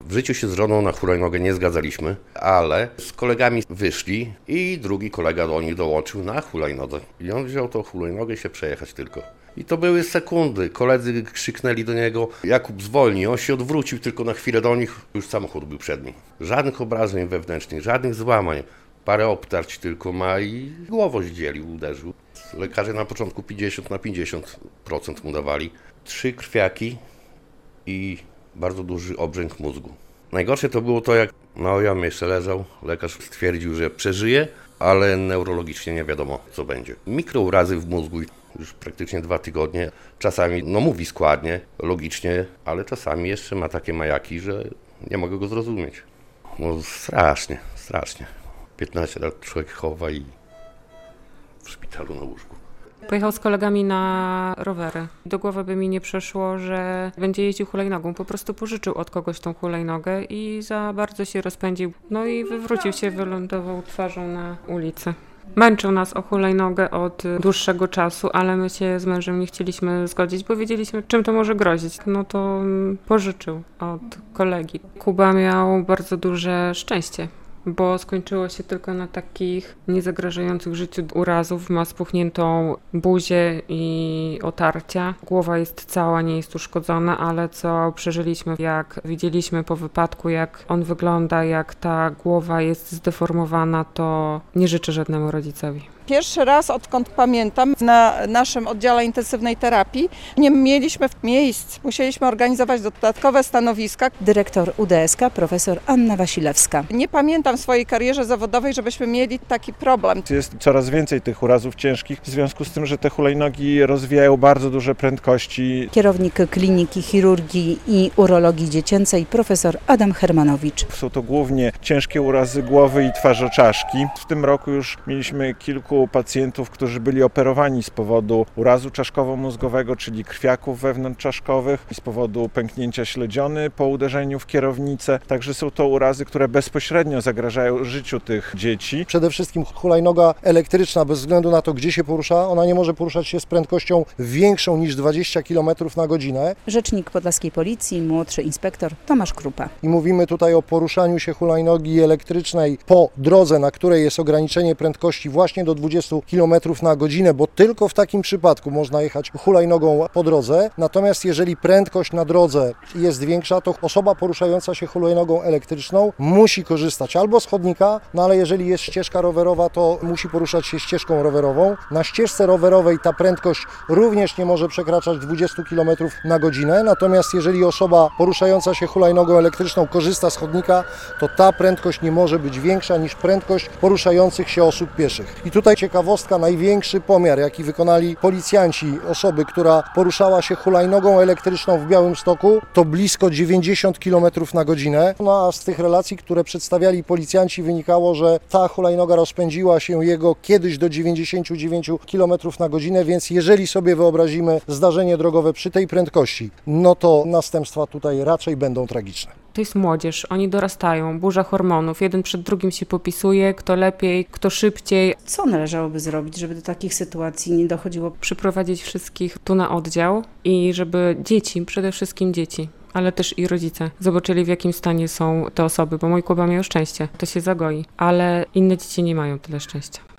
W życiu się z żoną na hulajnogę nie zgadzaliśmy, ale z kolegami wyszli i drugi kolega do nich dołączył na hulajnodze. I on wziął tą hulajnogę się przejechać tylko. I to były sekundy. Koledzy krzyknęli do niego: Jakub, zwolnij. On się odwrócił tylko na chwilę do nich, już samochód był przed nim. Żadnych obrażeń wewnętrznych, żadnych złamań. Parę obtarć tylko ma i głową zdzielił, uderzył. Lekarze na początku 50% mu dawali. 3 krwiaki i bardzo duży obrzęk mózgu. Najgorsze to było to, jak na ojomie jeszcze leżał. Lekarz stwierdził, że przeżyje, ale neurologicznie nie wiadomo, co będzie. Mikrourazy w mózgu, już praktycznie 2 tygodnie. Czasami mówi składnie, logicznie, ale czasami jeszcze ma takie majaki, że nie mogę go zrozumieć. Strasznie. 15 lat człowiek chowa i w szpitalu na łóżku. Pojechał z kolegami na rowery. Do głowy by mi nie przeszło, że będzie jeździł hulajnogą. Po prostu pożyczył od kogoś tą hulajnogę i za bardzo się rozpędził. No i wywrócił się, wylądował twarzą na ulicy. Męczył nas o hulajnogę od dłuższego czasu, ale my się z mężem nie chcieliśmy zgodzić, bo wiedzieliśmy, czym to może grozić. No to pożyczył od kolegi. Kuba miał bardzo duże szczęście, bo skończyło się tylko na takich niezagrażających życiu urazów. Ma spuchniętą buzię i otarcia. Głowa jest cała, nie jest uszkodzona, ale co przeżyliśmy, jak widzieliśmy po wypadku, jak on wygląda, jak ta głowa jest zdeformowana, to nie życzę żadnemu rodzicowi. Pierwszy raz, odkąd pamiętam, na naszym oddziale intensywnej terapii nie mieliśmy miejsc. Musieliśmy organizować dodatkowe stanowiska. Dyrektor UDSK profesor Anna Wasilewska. Nie pamiętam w swojej karierze zawodowej, żebyśmy mieli taki problem. Jest coraz więcej tych urazów ciężkich w związku z tym, że te hulajnogi rozwijają bardzo duże prędkości. Kierownik Kliniki Chirurgii i Urologii Dziecięcej profesor Adam Hermanowicz. Są to głównie ciężkie urazy głowy i twarzoczaszki. W tym roku już mieliśmy kilku pacjentów, którzy byli operowani z powodu urazu czaszkowo-mózgowego, czyli krwiaków wewnątrzczaszkowych, i z powodu pęknięcia śledziony po uderzeniu w kierownicę. Także są to urazy, które bezpośrednio zagrażają życiu tych dzieci. Przede wszystkim hulajnoga elektryczna, bez względu na to, gdzie się porusza, ona nie może poruszać się z prędkością większą niż 20 km na godzinę. Rzecznik Podlaskiej Policji, młodszy inspektor Tomasz Krupa. I mówimy tutaj o poruszaniu się hulajnogi elektrycznej po drodze, na której jest ograniczenie prędkości właśnie do 20 km na godzinę, bo tylko w takim przypadku można jechać hulajnogą po drodze. Natomiast jeżeli prędkość na drodze jest większa, to osoba poruszająca się hulajnogą elektryczną musi korzystać albo z chodnika, ale jeżeli jest ścieżka rowerowa, to musi poruszać się ścieżką rowerową. Na ścieżce rowerowej ta prędkość również nie może przekraczać 20 km na godzinę. Natomiast jeżeli osoba poruszająca się hulajnogą elektryczną korzysta z chodnika, to ta prędkość nie może być większa niż prędkość poruszających się osób pieszych. I tutaj ciekawostka, największy pomiar, jaki wykonali policjanci osoby, która poruszała się hulajnogą elektryczną w Białymstoku, to blisko 90 km na godzinę. No a z tych relacji, które przedstawiali policjanci, wynikało, że ta hulajnoga rozpędziła się jego kiedyś do 99 km na godzinę, więc jeżeli sobie wyobrazimy zdarzenie drogowe przy tej prędkości, no to następstwa tutaj raczej będą tragiczne. To jest młodzież, oni dorastają, burza hormonów, jeden przed drugim się popisuje, kto lepiej, kto szybciej. Co należałoby zrobić, żeby do takich sytuacji nie dochodziło? Przyprowadzić wszystkich tu na oddział i żeby dzieci, przede wszystkim dzieci, ale też i rodzice, zobaczyli, w jakim stanie są te osoby, bo mój Kuba miał szczęście, to się zagoi, ale inne dzieci nie mają tyle szczęścia.